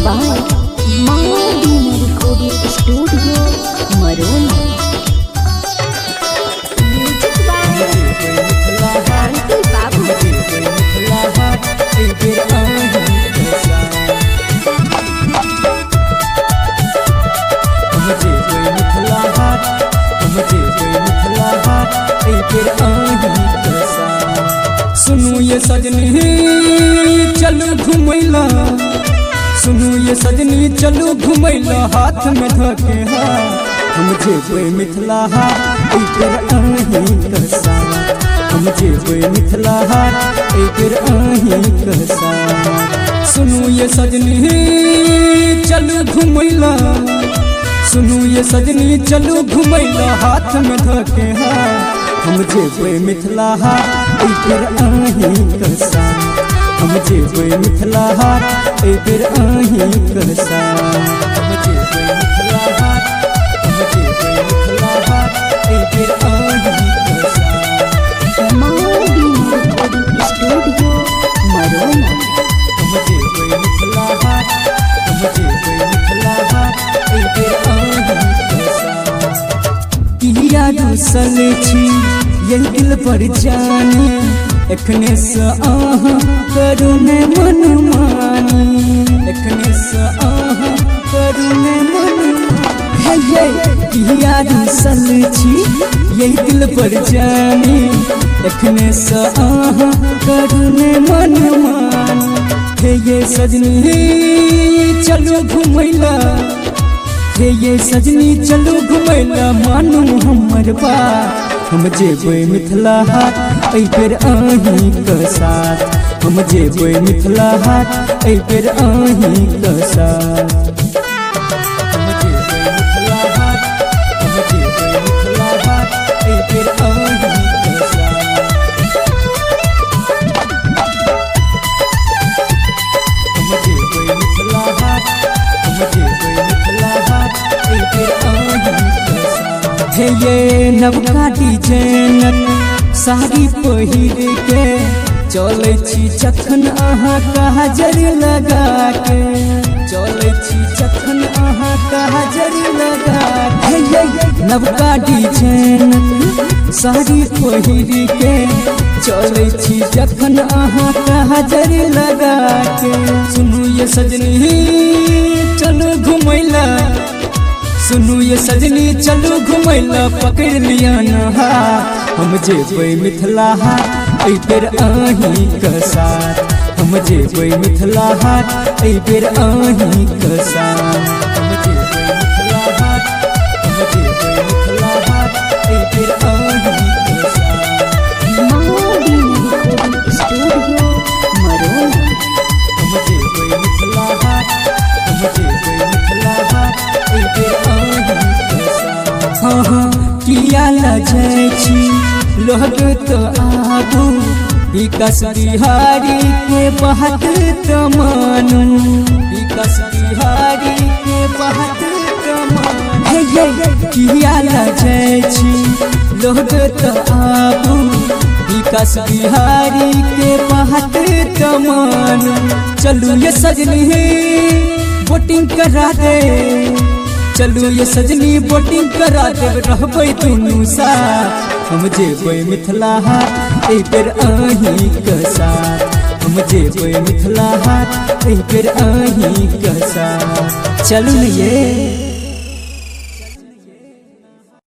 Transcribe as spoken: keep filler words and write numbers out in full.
by Mahabina Recording Studio, Marona. Music by Aunty Babu. सुनू ये सजनी चलू घुमैला, सुनू ये सजनी चलू घुमैला, हाथ में धके हाथ हम जेबै मिथिला हाट एकर अहीं कसा, हम जेबै मिथिला हाट एकर अहीं कसा। सुनू ये सजनी चलू घुमैला, सुनू ये सजनी चलू घुमैला, हाथ में धके हाथ हम जेबै मिथिला हाट एकर अहीं कसा, हम जेबै मिथिला हाट एकर अहीं कसा। हम जेबै मिथिला हाट, हम जेबै मिथिला हाट एकर अहीं कसा। Mahabina Recording Studio, Marona. हम जेबै मिथिला हाट, हम जेबै मिथिला हाट एकर अहीं कसा। किया घुसल छी ये दिल पर जाने, एखने से आहा करू ने मन मानी, एखने से आहा करू ने मन मानी। किया घुसल छी ये दिल पर जाने, एखने से आहा करू ने मन मानी। हे ये सजनी चलो घुमैला, हे ये सजनी चलो घुमैला, मानू हमर बात हम जेबै मिथिला हाट एकर अहीं कसा, हम जेबै मिथिला हाट एकर अहीं कसा। हम जेबै मिथिला हाट, हम जेबै मिथिला हाट एकर अहीं कसा। हम जेबै मिथिला हाट, हम जेबै मिथिला हाट एकर अहीं कसा। हे ये नवका डिजाइनक साड़ी पहिर के चलै छी जखन अहाँ काजर लगा के, चलै छी जखन अहाँ काजर लगा के। हे ये नवका डिजाइनक साड़ी पहिर के चलै छी जखन अहाँ काजर लगा के। सुनू ये सजनी चलो घुमैला, सुनू ये सजनी चलो घुमैला, पकड़ लिया नहा हम जेबै मिथिला हाट एकर अहीं कसा, हम जेबै मिथिला हाट एकर अहीं कसा। हम जेबै मिथिला हाट, हम जेबै मिथिला हाट एकर अहीं कसा। Mahabina Recording Studio, Marona. हम जेबै मिथिला हाट, हम जेबै मिथिला हाट एकर अहीं कसा। हाँ हाँ किया लजै छी लोग तो आबू, विकास बिहारी के बात तो मानू, विकास बिहारी के बात तो मानू। हे ये किया लजै छी लोग तो आबू, विकास बिहारी के बात तो मानू। चलू ये सजनी वोटिंग करा दे, चलू ये सजनी वोटिंग करा दे, रहबै दुनू साथ हम जेबै मिथिला हाट एकर अहीं कसा, हम जेबै मिथिला हाट एकर अहीं कसा। चलू ने ये